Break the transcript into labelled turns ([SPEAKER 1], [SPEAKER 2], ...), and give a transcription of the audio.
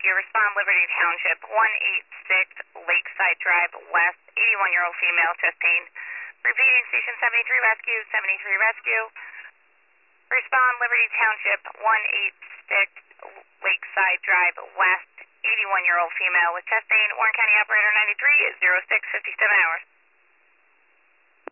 [SPEAKER 1] Rescue. Respond Liberty Township, 186 Lakeside Drive West, 81-year-old female, chest pain. Repeating, Station 73 Rescue, 73 Rescue. Respond Liberty Township, 186 Lakeside Drive West, 81-year-old female with chest pain. Warren County Operator 93 is 0657 hours.